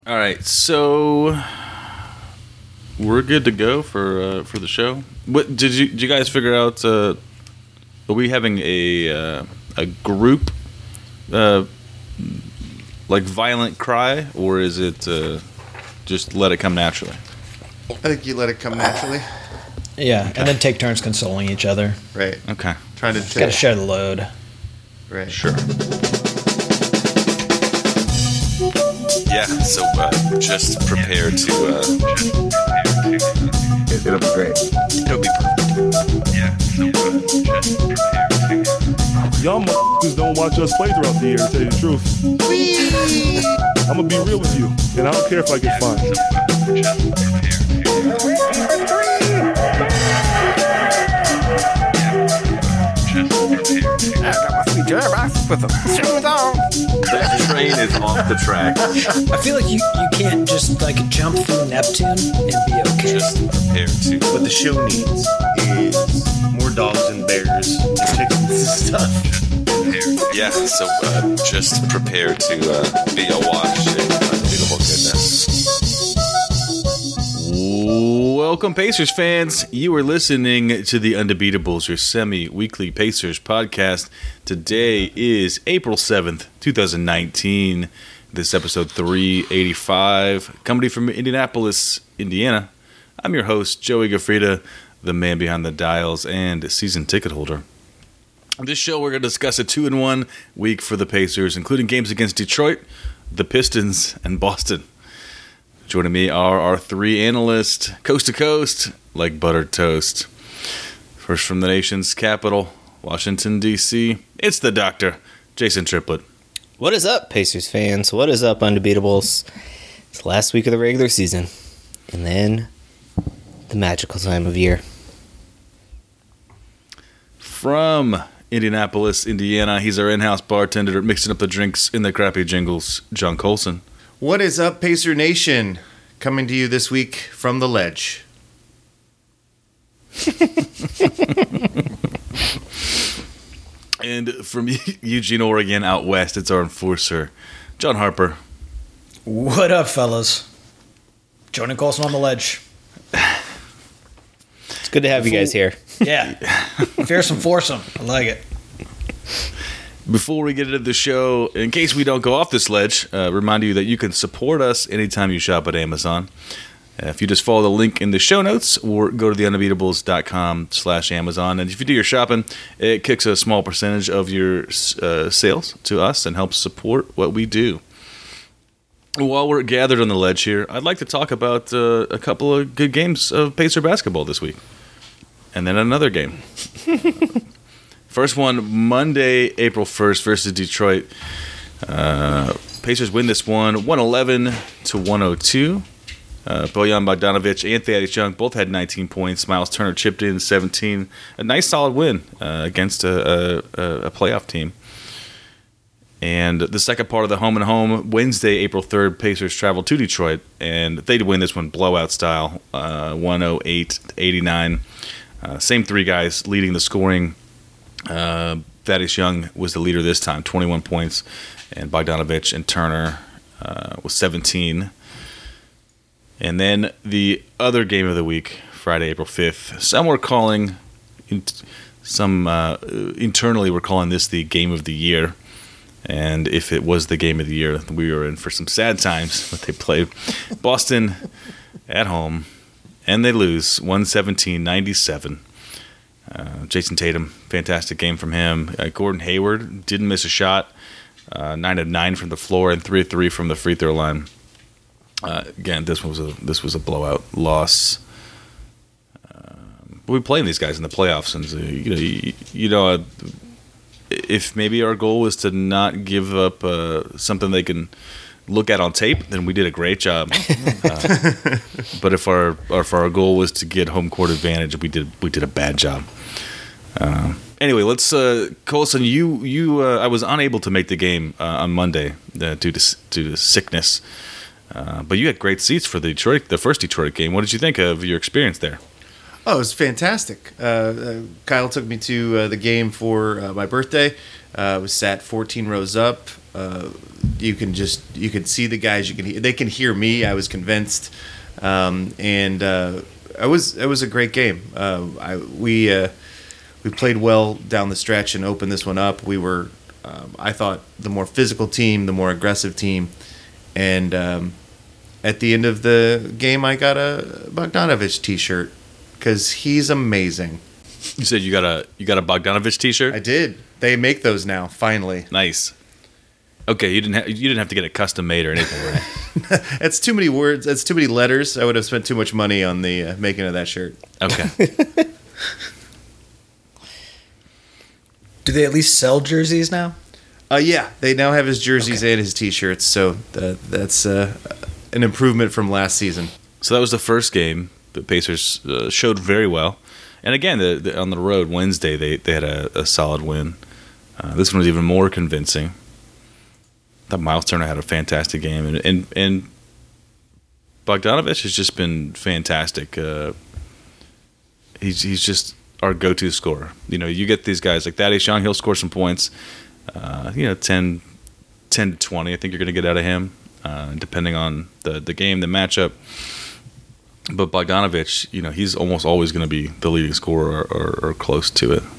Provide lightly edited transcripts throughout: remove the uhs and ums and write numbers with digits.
All right, so we're good to go for the show. What did you guys figure out? Are we having a group like violent cry, or is it just let it come naturally? I think you let it come naturally. Yeah, okay. And then take turns consoling each other. Right. Okay. Trying to got to share the load. Right. Sure. Yeah. So just prepare to. It'll be great. It'll be perfect. Yeah. So just prepare to. Y'all motherfuckers don't watch us play throughout the year, to tell you the truth. Whee! I'm gonna be real with you, and I don't care if I get fined. I got my sweet jerk with them. The train is off the track. I feel like you can't just like jump through Neptune and be okay. Just prepare to. What the show needs is more dogs and bears and chickens and stuff. Yeah, so just prepare to be awash in unbeatable goodness. Welcome, Pacers fans. You are listening to the Undebeatables, your semi-weekly Pacers podcast. Today is April 7th, 2019. This is episode 385, coming to you from Indianapolis, Indiana. I'm your host, Joey Gaffrida, the man behind the dials and season ticket holder. On this show, we're going to discuss a 2-1 week for the Pacers, including games against Detroit, the Pistons, and Boston. Joining me are our three analysts, coast to coast, like buttered toast. First from the nation's capital, Washington, D.C., it's the doctor, Jason Triplett. What is up, Pacers fans? What is up, Undebeatables? It's the last week of the regular season, and then the magical time of year. From Indianapolis, Indiana, he's our in-house bartender mixing up the drinks in the crappy jingles, John Colson. What is up, Pacer Nation? Coming to you this week from the ledge. And from Eugene, Oregon, out west, it's our enforcer, John Harper. What up, fellas? Johnny Colson on the ledge. It's good to have you guys here. Yeah. Fearsome foursome. I like it. Before we get into the show, in case we don't go off this ledge, remind you that you can support us anytime you shop at Amazon. If you just follow the link in the show notes or go to theundebeatables.com/Amazon. And if you do your shopping, it kicks a small percentage of your sales to us and helps support what we do. While we're gathered on the ledge here, I'd like to talk about a couple of good games of Pacer basketball this week. And then another game. First one, Monday, April 1st versus Detroit. Pacers win this one, 111-102. Bojan Bogdanovic and Thaddeus Young both had 19 points. Miles Turner chipped in 17. A nice, solid win against a playoff team. And the second part of the home-and-home, Wednesday, April 3rd, Pacers traveled to Detroit, and they'd win this one blowout style, 108-89. Same three guys leading the scoring. Thaddeus Young was the leader this time, 21 points, and Bogdanovic and Turner was 17. And then the other game of the week, Friday, April 5th, some were calling, internally were calling this the game of the year. And if it was the game of the year, we were in for some sad times. But they played Boston at home, and they lose 117-97. Jason Tatum, fantastic game from him. Gordon Hayward didn't miss a shot. 9 of 9 from the floor and 3 of 3 from the free throw line. Again, this was a blowout loss. But we played these guys in the playoffs, and if maybe our goal was to not give up something they can look at on tape, then we did a great job. But if our goal was to get home court advantage, we did a bad job. Anyway, let's Colson. I was unable to make the game on Monday due to sickness, but you had great seats for the first Detroit game. What did you think of your experience there? Oh, it was fantastic. Kyle took me to the game for my birthday. We sat 14 rows up. You could see the guys. They can hear me. I was convinced, and it was a great game. We played well down the stretch and opened this one up. We were, I thought, the more physical team, the more aggressive team, and at the end of the game, I got a Bogdanovich T-shirt because he's amazing. You said you got a Bogdanovich T-shirt? I did. They make those now, finally. Nice. Okay, you didn't have to get it custom made or anything, right? That's too many words. That's too many letters. I would have spent too much money on the making of that shirt. Okay. Do they at least sell jerseys now? Yeah, they now have his jerseys and his T-shirts, so that's an improvement from last season. So that was the first game. The Pacers showed very well. And again, on the road, Wednesday, they had a solid win. This one was even more convincing. I thought Miles Turner had a fantastic game. And Bogdanovich has just been fantastic. He's just our go-to scorer. You know, you get these guys like Thaddeus Young, he'll score some points. 10 to 20, I think you're going to get out of him, depending on the game, the matchup. But Bogdanovich, you know, he's almost always going to be the leading scorer or close to it.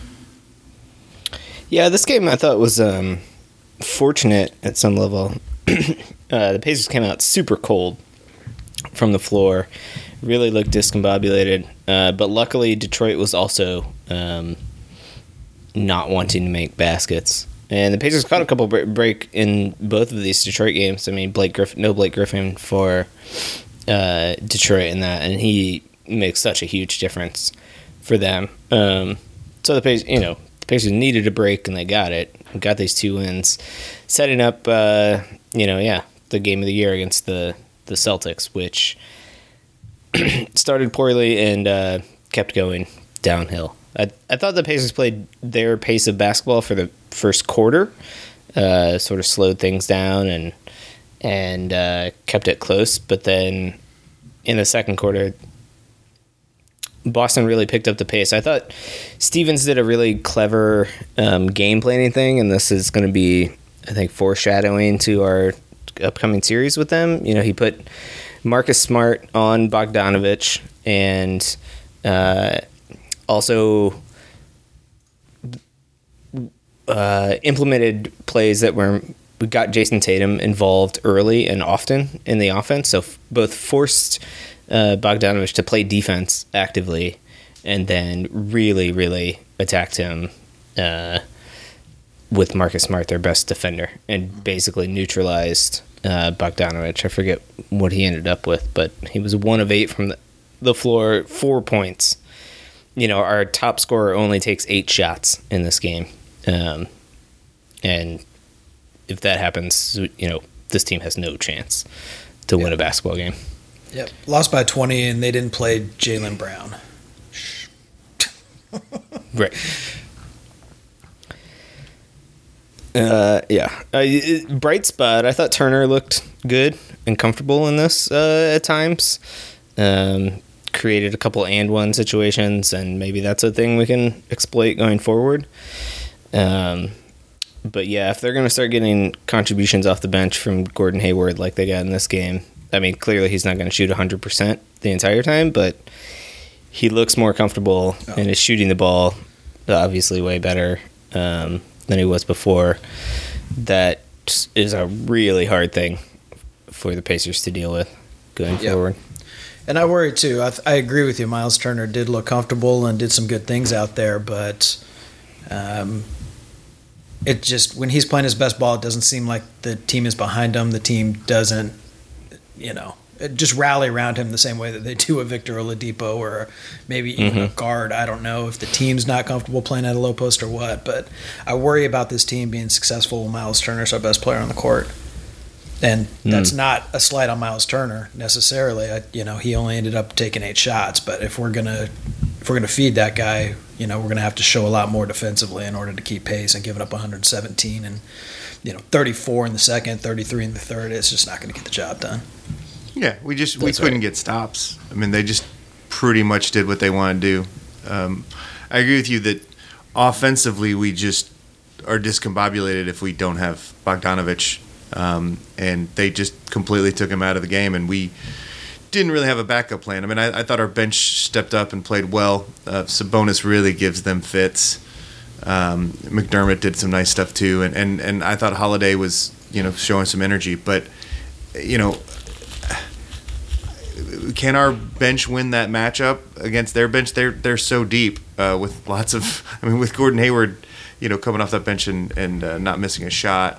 Yeah, this game I thought was fortunate at some level. The Pacers came out super cold from the floor, really looked discombobulated. But luckily, Detroit was also not wanting to make baskets. And the Pacers caught a couple break in both of these Detroit games. I mean, Blake Griffin for Detroit in that, and he makes such a huge difference for them. So the Pacers needed a break, and they got it. Got these 2 wins, setting up, the game of the year against the Celtics, which started poorly and kept going downhill. I thought the Pacers played their pace of basketball for the first quarter, sort of slowed things down and kept it close. But then in the second quarter, Boston really picked up the pace. I thought Stevens did a really clever game planning thing, and this is going to be, I think, foreshadowing to our upcoming series with them. You know, he put Marcus Smart on Bogdanovich and also implemented plays that we got Jason Tatum involved early and often in the offense. So both forced Bogdanovich to play defense actively and then really, really attacked him with Marcus Smart, their best defender, and basically neutralized Bogdanovich. I forget what he ended up with, but he was 1 of 8 from the floor, 4 points. You know, our top scorer only takes 8 shots in this game. And if that happens, you know, this team has no chance to win a basketball game. Yep. Lost by 20, and they didn't play Jaylen Brown. Right. Bright spot. I thought Turner looked good and comfortable in this at times. Created a couple and one situations, and maybe that's a thing we can exploit going forward. But yeah, if they're going to start getting contributions off the bench from Gordon Hayward like they got in this game, I mean, clearly he's not going to shoot 100% the entire time, but he looks more comfortable and is shooting the ball obviously way better than he was before. That is a really hard thing for the Pacers to deal with going forward. And I worry too. I agree with you. Miles Turner did look comfortable and did some good things out there, but it just, when he's playing his best ball, it doesn't seem like the team is behind him. The team doesn't, just rally around him the same way that they do a Victor Oladipo or maybe even a guard. I don't know if the team's not comfortable playing at a low post or what, but I worry about this team being successful when Miles Turner's our best player on the court. And that's not a slight on Miles Turner necessarily. He only ended up taking 8 shots, but if we're gonna feed that guy, we're gonna have to show a lot more defensively in order to keep pace. And giving up 117 and 34 in the second, 33 in the third, it's just not going to get the job done. Yeah, we couldn't get stops. I mean, they just pretty much did what they wanted to do. I agree with you that offensively we just are discombobulated if we don't have Bogdanovich, and they just completely took him out of the game, and we didn't really have a backup plan. I mean, I thought our bench stepped up and played well. Sabonis really gives them fits. McDermott did some nice stuff too, and I thought Holiday was showing some energy, but can our bench win that matchup against their bench? They're so deep with lots of. I mean, with Gordon Hayward, coming off that bench and not missing a shot.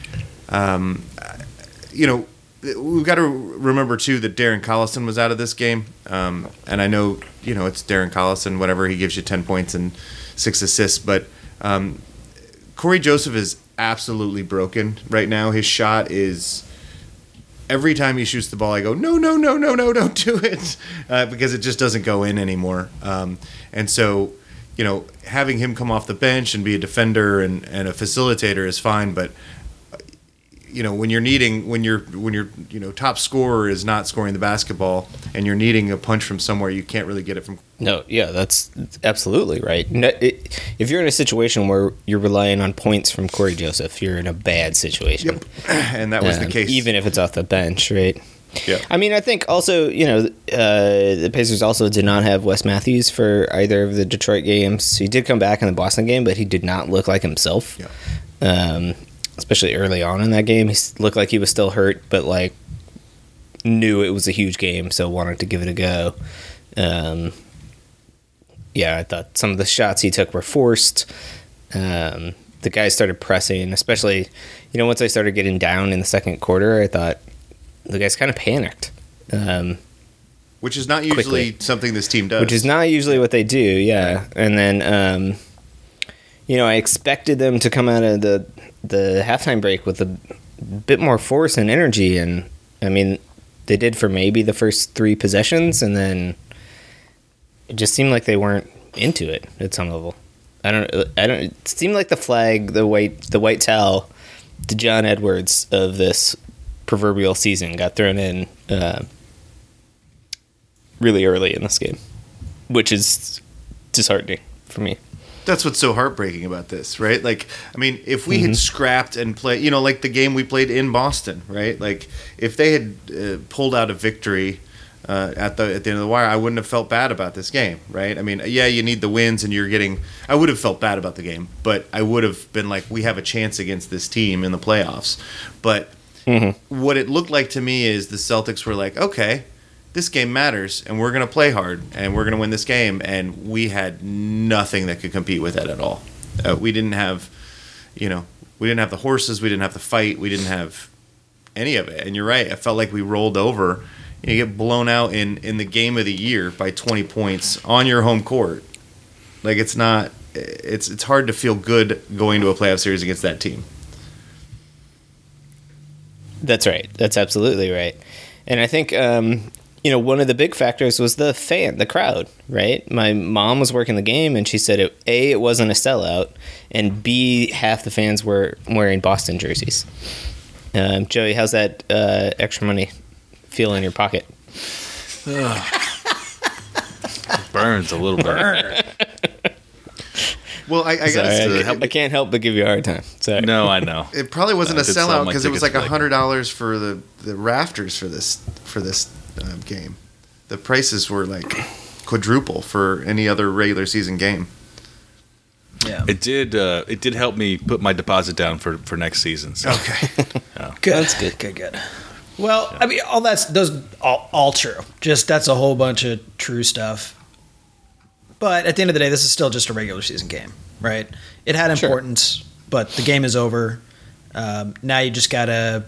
We've got to remember too that Darren Collison was out of this game, and I know it's Darren Collison. Whatever, he gives you 10 points and 6 assists, but Corey Joseph is absolutely broken right now. His shot is. Every time he shoots the ball, I go, no, don't do it, because it just doesn't go in anymore. And so, having him come off the bench and be a defender and a facilitator is fine, but when your top scorer is not scoring the basketball and you're needing a punch from somewhere, you can't really get it from. No, yeah, that's absolutely right. No, if you're in a situation where you're relying on points from Corey Joseph, you're in a bad situation. Yep, and that was the case. Even if it's off the bench, right? Yeah. I mean, I think also, the Pacers also did not have Wes Matthews for either of the Detroit games. He did come back in the Boston game, but he did not look like himself. Yeah. Especially early on in that game, he looked like he was still hurt, but knew it was a huge game, so wanted to give it a go. I thought some of the shots he took were forced. The guys started pressing, especially, once I started getting down in the second quarter, I thought the guys kind of panicked. Which is not usually quickly. Something this team does. Which is not usually what they do, yeah. And then, I expected them to come out of the halftime break with a bit more force and energy, and I mean, they did for maybe the first 3 possessions, and then it just seemed like they weren't into it at some level. I don't. It seemed like the flag, the white towel, the John Edwards of this proverbial season got thrown in really early in this game, which is disheartening for me. That's what's so heartbreaking about this, right? If we had scrapped and played, like the game we played in Boston, right? If they had pulled out a victory at the end of the wire, I wouldn't have felt bad about this game, right? I mean, yeah, you need the wins, and I would have felt bad about the game, but I would have been like, we have a chance against this team in the playoffs. But what it looked like to me is the Celtics were like, okay, this game matters, and we're going to play hard, and we're going to win this game, and we had nothing that could compete with that at all. We didn't have, we didn't have the horses, we didn't have the fight, we didn't have any of it. And you're right, I felt like we rolled over. You get blown out in the game of the year by 20 points on your home court. It's hard to feel good going to a playoff series against that team. That's right. That's absolutely right. And I think one of the big factors was the crowd, right? My mom was working the game, and she said, it wasn't a sellout, and B, half the fans were wearing Boston jerseys. Joey, how's that extra money feel in your pocket? Burns a little bit. Well, I can't help but give you a hard time. Sorry. No, I know. It probably wasn't a sellout because it was like tickets $100 for the rafters for this game. The prices were like quadruple for any other regular season game. Yeah. It did help me put my deposit down for next season. So. Okay. Good. That's good. Good. Well, I mean, those all true. Just that's a whole bunch of true stuff. But at the end of the day, this is still just a regular season game, right? It had importance, but the game is over. Now you just gotta,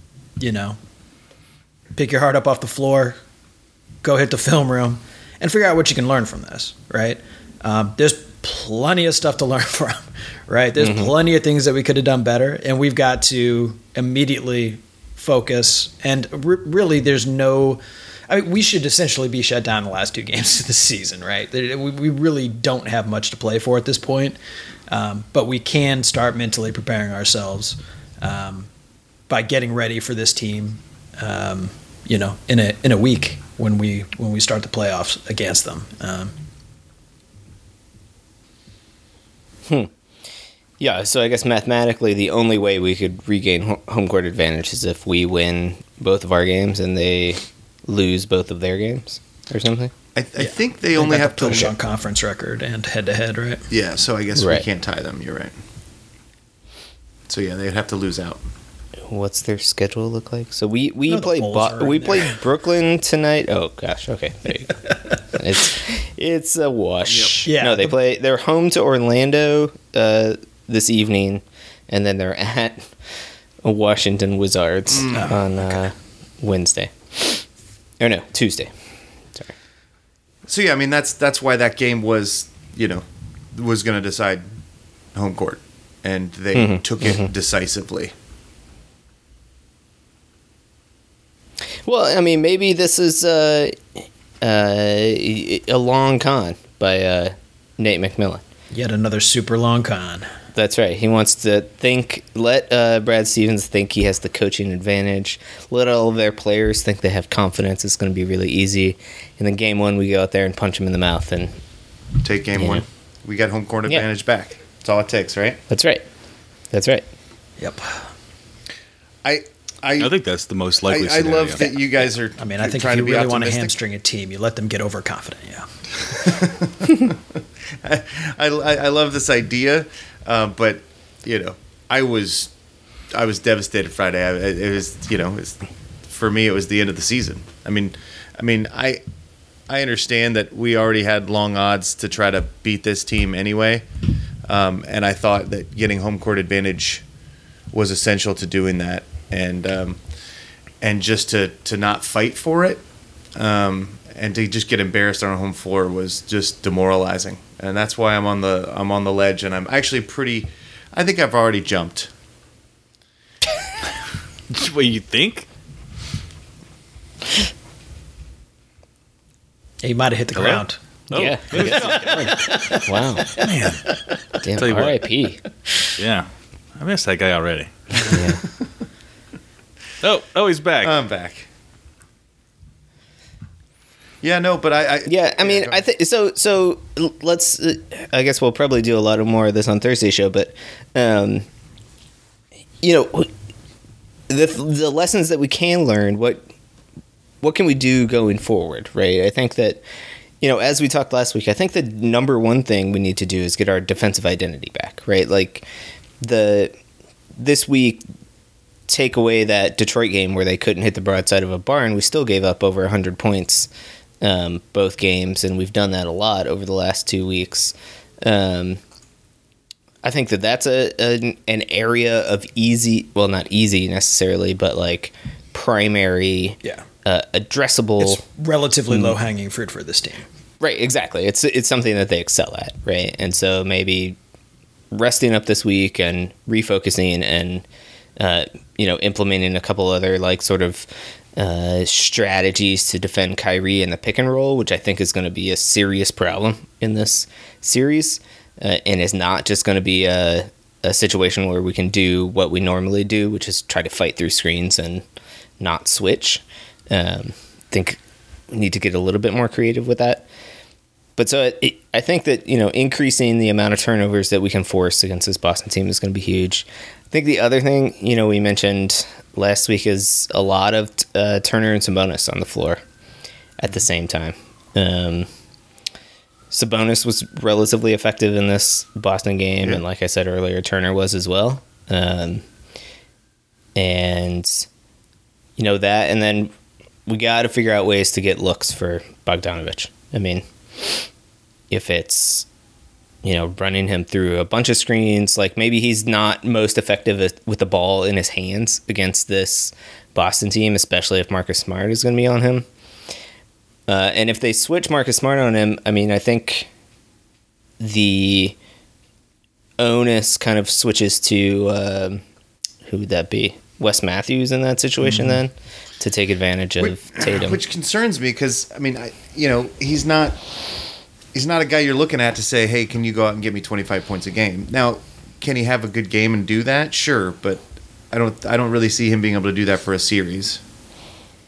pick your heart up off the floor, go hit the film room, and figure out what you can learn from this, right? There's plenty of stuff to learn from, right? There's plenty of things that we could have done better, and we've got to immediately focus. And really, there's no. I mean, we should essentially be shut down the last 2 games of the season, right? We really don't have much to play for at this point, but we can start mentally preparing ourselves by getting ready for this team, in a week when we start the playoffs against them. Yeah, so I guess mathematically the only way we could regain home court advantage is if we win both of our games and they lose both of their games or something. I think they only have to push on conference record and head-to-head, right? Yeah, so I guess Right. we can't tie them. You're right. So yeah, they'd have to lose out. What's their schedule look like? So we No, the play Bulls are right we there. play Brooklyn tonight. Oh gosh, okay, there you go. it's a wash. Yep. Yeah, No, they're home to Orlando this evening, and then they're at Washington Wizards on Wednesday. Or no, Tuesday. Sorry. So yeah, I mean that's why that game was going to decide home court, and they took it decisively. Well, I mean, maybe this is a long con by Nate McMillan. Yet another super long con. That's right. He wants to let Brad Stevens think he has the coaching advantage. Let all of their players think they have confidence. It's going to be really easy. And then game one, we go out there and punch him in the mouth. And Take game one. We got home court Yeah. advantage back. That's all it takes, right? that's right. That's right. Yep. I think that's the most likely I scenario. love that you guys are. I mean, I think trying if you to be really want to optimistic. hamstring a team, you let them get overconfident. Yeah. I love this idea, but I was devastated Friday. It was for me it was the end of the season. I mean I understand that we already had long odds to try to beat this team anyway, and I thought that getting home court advantage was essential to doing that, and just to not fight for it. And to just get embarrassed on our home floor was just demoralizing, and that's why I'm on the ledge, and I'm actually I think I've already jumped. What you think? He might have hit the Hello? ground. Oh, Yeah. Wow. Man. Damn. Tell you what. R.I.P. yeah. I missed that guy already. Yeah. Oh, he's back. I'm back. Yeah, no, but I I go think so. So let's. I guess we'll probably do a lot of more of this on Thursday's show, but the lessons that we can learn. What can we do going forward, right? I think that as we talked last week, I think the number one thing we need to do is get our defensive identity back, right? Like this week. Take away that Detroit game where they couldn't hit the broadside of a barn, we still gave up over 100 points both games, and we've done that a lot over the last 2 weeks. I think that's an area of not easy necessarily, but like primary, addressable. It's relatively low-hanging fruit for this team. Right, exactly. It's something that they excel at, right? And so maybe resting up this week and refocusing and implementing a couple other sort of strategies to defend Kyrie in the pick and roll, which I think is going to be a serious problem in this series, and is not just going to be a situation where we can do what we normally do, which is try to fight through screens and not switch. Think we need to get a little bit more creative with that. But so I think that, increasing the amount of turnovers that we can force against this Boston team is going to be huge. I think the other thing, we mentioned last week is a lot of Turner and Sabonis on the floor at the same time. Sabonis was relatively effective in this Boston game, and like I said earlier, Turner was as well. And that, and then we got to figure out ways to get looks for Bogdanovich. I mean, if it's, running him through a bunch of screens, like maybe he's not most effective with the ball in his hands against this Boston team, especially if Marcus Smart is going to be on him. And if they switch Marcus Smart on him, I mean, I think the onus kind of switches to, who would that be? Wes Matthews in that situation then, to take advantage of Tatum. Which concerns me because, I mean, he's not a guy you're looking at to say, hey, can you go out and give me 25 points a game? Now, can he have a good game and do that? Sure, but I don't really see him being able to do that for a series.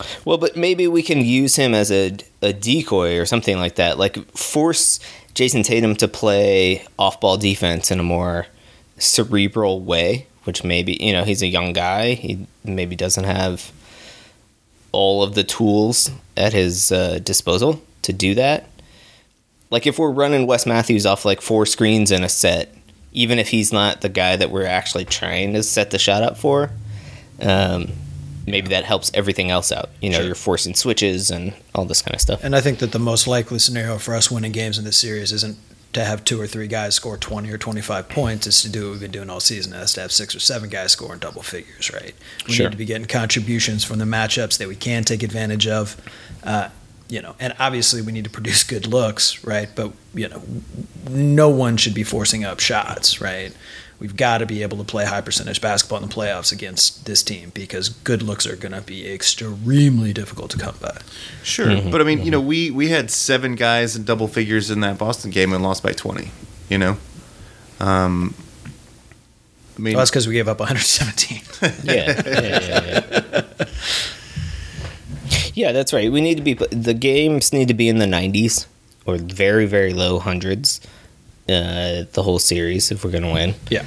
Well, but maybe we can use him as a decoy or something like that. Like, force Jason Tatum to play off-ball defense in a more cerebral way, which maybe, he's a young guy. He maybe doesn't have all of the tools at his disposal to do that. Like, if we're running Wes Matthews off, 4 screens in a set, even if he's not the guy that we're actually trying to set the shot up for, maybe that helps everything else out. Sure. You're forcing switches and all this kind of stuff. And I think that the most likely scenario for us winning games in this series isn't to have 2 or 3 guys score 20 or 25 points. It's to do what we've been doing all season. It's to have 6 or 7 guys scoring double figures, right? We Sure. need to be getting contributions from the matchups that we can take advantage of. And obviously we need to produce good looks, right? But, no one should be forcing up shots, right? We've got to be able to play high percentage basketball in the playoffs against this team because good looks are going to be extremely difficult to come by. Sure, but I mean, we had 7 guys in double figures in that Boston game and lost by 20. I mean, Well, that's because we gave up 117. Yeah. Yeah, that's right. We need to be the games need to be in the 90s or very, very low hundreds. The whole series if we're going to win. Yeah.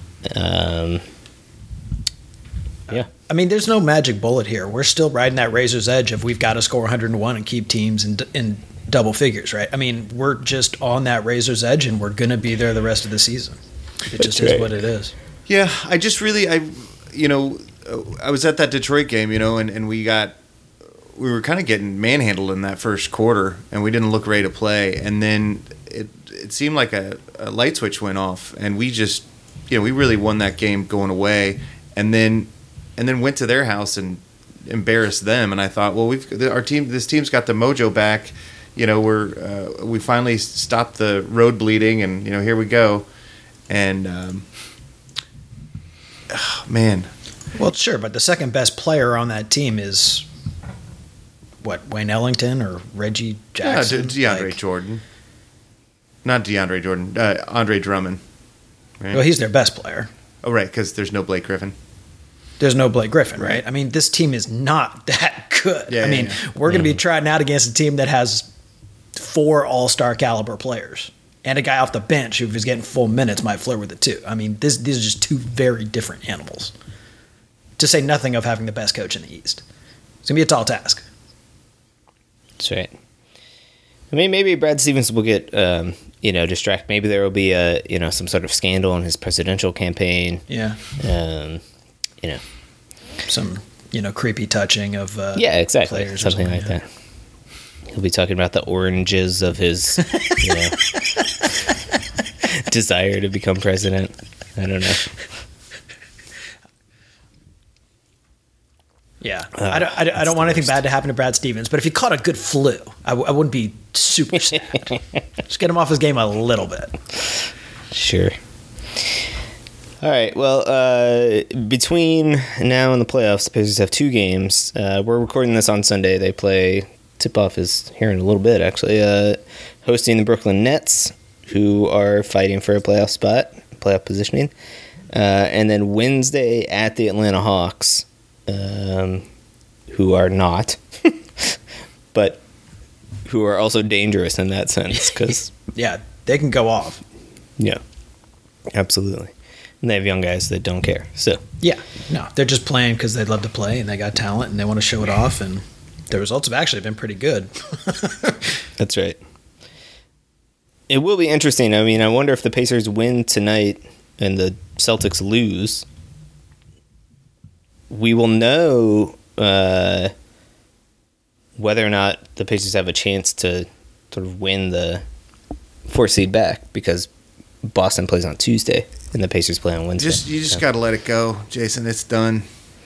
Yeah. I mean, there's no magic bullet here. We're still riding that razor's edge of we've got to score 101 and keep teams in double figures, right? I mean, we're just on that razor's edge, and we're going to be there the rest of the season. It just is what it is. Yeah, I just really, I was at that Detroit game, and we were kind of getting manhandled in that first quarter, and we didn't look ready to play. And then it seemed like a light switch went off, and we just, we really won that game going away, and then went to their house and embarrassed them. And I thought, well, this team's got the mojo back. We finally stopped the road bleeding, and here we go. And man. Well, sure, but the second best player on that team is Wayne Ellington or Reggie Jackson? Yeah, DeAndre Jordan. Not DeAndre Jordan. Andre Drummond. Right? Well, he's their best player. Oh, right, because there's no Blake Griffin. There's no Blake Griffin, right? I mean, this team is not that good. Yeah, we're going to be trotting out against a team that has 4 all-star caliber players. And a guy off the bench who, if he's getting full minutes, might flirt with it too. I mean, these are just 2 very different animals. To say nothing of having the best coach in the East. It's going to be a tall task. That's right. I mean, maybe Brad Stevens will get, distracted. Maybe there will be some sort of scandal in his presidential campaign. Yeah. Some, creepy touching of yeah, exactly. players. Something like that. He'll be talking about the oranges of his desire to become president. I don't know. Yeah, I don't want anything bad to happen to Brad Stevens, but if he caught a good flu, I wouldn't be super sad. Just get him off his game a little bit. Sure. All right. Well, between now and the playoffs, the Pacers have 2 games. We're recording this on Sunday. They play. Tip-off is here in a little bit, actually. Hosting the Brooklyn Nets, who are fighting for a playoff positioning. And then Wednesday at the Atlanta Hawks, who are not, but who are also dangerous in that sense. Cause, yeah, they can go off. Yeah, absolutely. And they have young guys that don't care. So yeah, no, they're just playing because they love to play and they got talent and they want to show it off. And the results have actually been pretty good. That's right. It will be interesting. I mean, I wonder if the Pacers win tonight and the Celtics lose. We will know whether or not the Pacers have a chance to sort of win the 4 seed back because Boston plays on Tuesday and the Pacers play on Wednesday. You just got to let it go, Jason. It's done.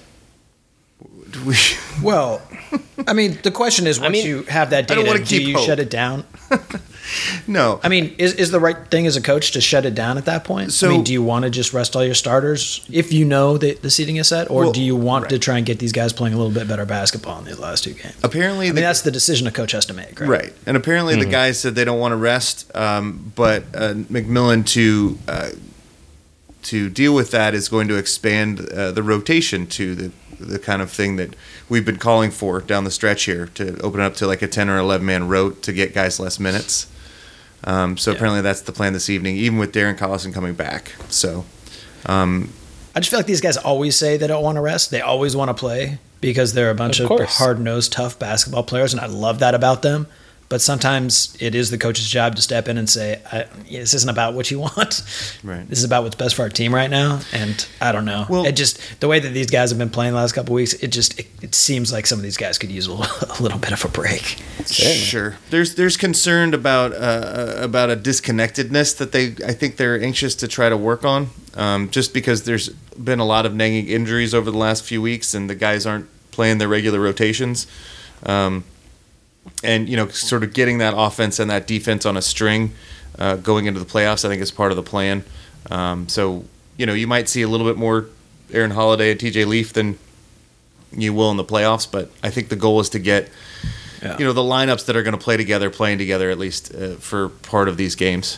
Well, I mean, the question is, once you have that data, do you shut it down? No. I mean, is the right thing as a coach to shut it down at that point? So, I mean, do you want to just rest all your starters if you know that the seeding is set? Or do you want to try and get these guys playing a little bit better basketball in these last 2 games? Apparently, that's the decision a coach has to make, right? Right. And apparently the guys said they don't want to rest, but McMillan to deal with that is going to expand the rotation to the the kind of thing that we've been calling for down the stretch here, to open it up to like a 10 or 11 man rote to get guys less minutes. So apparently that's the plan this evening, even with Darren Collison coming back. So I just feel like these guys always say they don't want to rest. They always want to play because they're a bunch of hard-nosed, tough basketball players, and I love that about them. But sometimes it is the coach's job to step in and say, this isn't about what you want. Right. This is about what's best for our team right now. And I don't know. Well, it just, the way that these guys have been playing the last couple of weeks, it seems like some of these guys could use a little bit of a break. Sure. There's concern about a disconnectedness that I think they're anxious to try to work on, just because there's been a lot of nagging injuries over the last few weeks, and the guys aren't playing their regular rotations. And, sort of getting that offense and that defense on a string going into the playoffs, I think is part of the plan. So, you might see a little bit more Aaron Holiday and TJ Leaf than you will in the playoffs, but I think the goal is to get, the lineups that are going to play together, playing together at least for part of these games.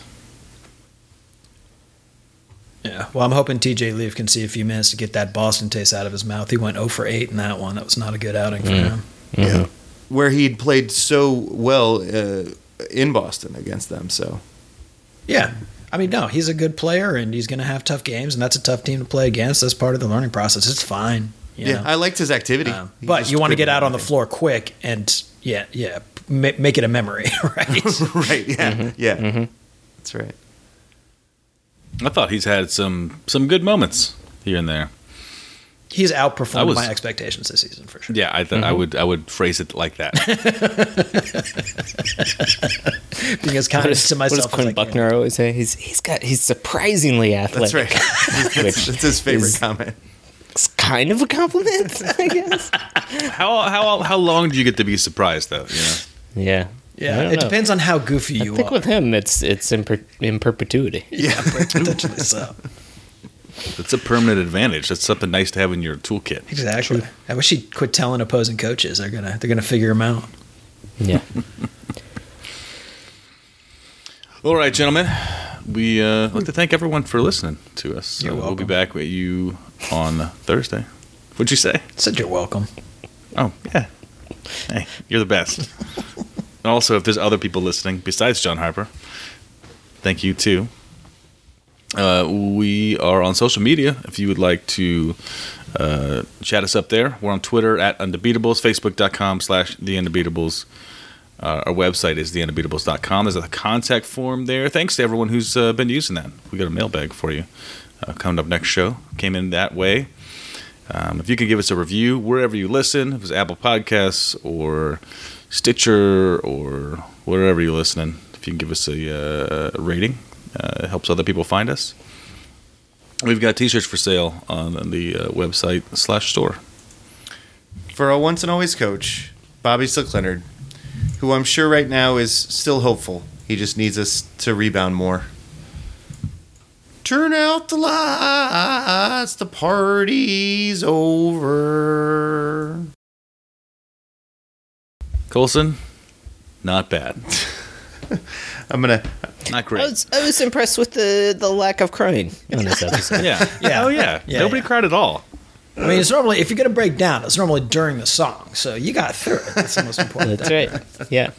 Yeah, well, I'm hoping TJ Leaf can see a few minutes to get that Boston taste out of his mouth. He went 0 for 8 in that one. That was not a good outing for him. Mm-hmm. Yeah. Where he'd played so well in Boston against them. So, yeah, I mean, no, he's a good player, and he's going to have tough games, and that's a tough team to play against. That's part of the learning process. It's fine. You know? I liked his activity, but you want to get out on the floor quick, and make it a memory, right? Right. Yeah. Mm-hmm. Yeah. Mm-hmm. That's right. I thought he's had some good moments here and there. He's outperformed my expectations this season for sure. Yeah, I thought I would phrase it like that. Being as kind to myself. What does Quinn Buckner always say? He's surprisingly athletic. That's right. That's his favorite comment. It's kind of a compliment, I guess. How long do you get to be surprised though? Yeah. Yeah, it depends on how goofy you are. I think with him, it's in perpetuity. Yeah, potentially so. It's a permanent advantage. That's something nice to have in your toolkit. Exactly. I wish he'd quit telling opposing coaches. They're gonna figure him out. Yeah. All right, gentlemen. We like to thank everyone for listening to us. You're welcome. We'll be back with you on Thursday. What'd you say? I said you're welcome. Oh, yeah. Hey, you're the best. And also, if there's other people listening besides John Harper, thank you too. We are on social media. If you would like to chat us up there, we're on Twitter at Undebeatables, Facebook.com/TheUndebeatables. Our website is TheUndebeatables.com. There's a contact form there. Thanks to everyone who's been using that. We got a mailbag for you coming up next show. Came in that way. If you could give us a review wherever you listen, if it's Apple Podcasts or Stitcher or wherever you're listening, if you can give us a rating, it helps other people find us. We've got t-shirts for sale on the website/store. For our once and always coach, Bobby Slick Leonard, who I'm sure right now is still hopeful. He just needs us to rebound more. Turn out the lights, the party's over. Colson, not bad. Not great. I was impressed with the lack of crying on this episode. Yeah. Oh yeah. Nobody cried at all. I mean, it's normally, if you're going to break down, it's normally during the song. So you got through it. That's the most important thing. That's right. Yeah.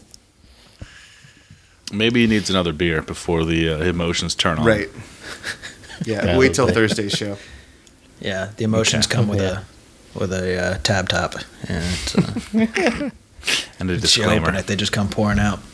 Maybe he needs another beer before the emotions turn on. Right. Yeah, wait till Thursday's show. Yeah, the emotions come with a tab top. And, and a you disclaimer. open it, they just come pouring out.